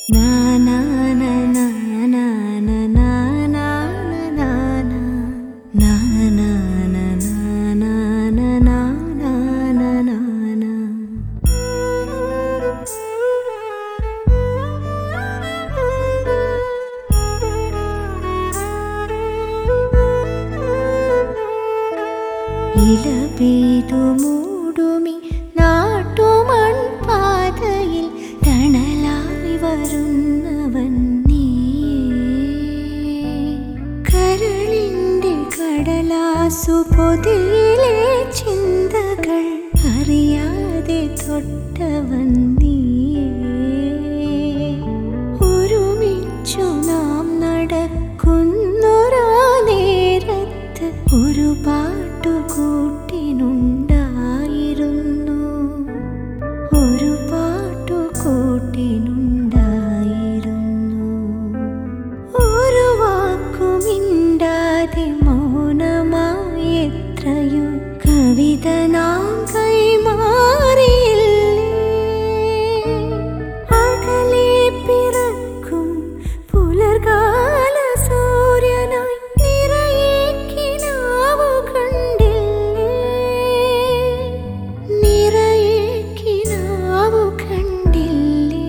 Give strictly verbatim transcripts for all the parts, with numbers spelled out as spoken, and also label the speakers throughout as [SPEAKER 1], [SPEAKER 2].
[SPEAKER 1] ഇലപെയ്തു മൂടുമി നാട്ടുമൺപാതയിൽ തണലായി വരുന്നവൻ നീയേ. കരളിന്റെ കടലാസു പൊതിയിലെ ചിന്തകൾ അറിയാതെ തൊട്ടവൻ നീയേ. ഒരുമിച്ചു നാം നടക്കുന്നൊരാ നേരത്ത് ഒരു പാട്ടു കൂട്ടിനുണ്ടായിരുന്നു, ഒരു പാട്ടു കൂട്ടിനുണ്ടായിരുന്നു. ഒരു വാക്കുമിണ്ടാതെ മൗനമായി എത്രയോ കവിത നാം കൈമാറിയില്ലേ. അകലെ പിറക്കും പുലർകാല സൂര്യനായി നിറയെ കിനാവു കണ്ടില്ലേ, നിറയെ കിനാവു കണ്ടില്ലേ.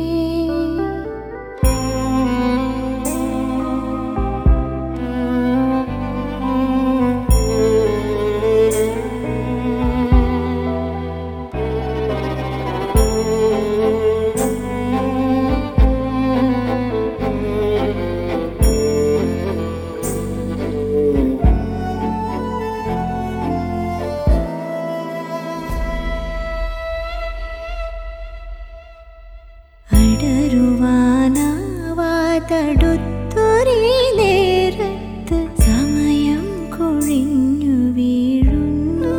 [SPEAKER 1] അടരുവാനാവാതടുത്തൊരേ നേരത്ത് സമയം കൊഴിഞ്ഞു വീഴുന്നു.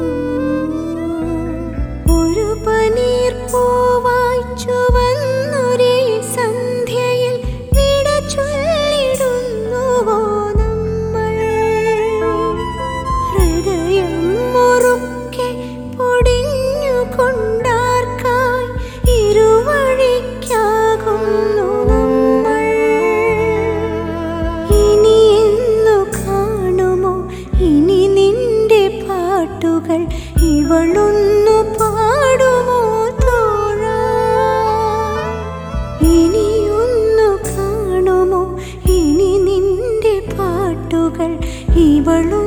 [SPEAKER 1] ഒരു പനീർ പൂവായി ചുവന്നൊരേ സന്ധ്യയിൽ വിട ചൊല്ലിടുന്നുവോ നമ്മൾ. ഹൃദയം മുറുക്കെ പൊടിഞ്ഞു കൊണ്ടാർക്കായി ഇരുവഴിക്കാകുന്നു നമ്മൾ. ഇനി എന്നു കാണുമോ ഇനി നിന്റെ പാട്ടുകൾ, ഇവളൊന്നു പാടുമോ തോഴാ. ഇനിയൊന്നു കാണുമോ ഇനി നിന്റെ പാട്ടുകൾ, ഇവളു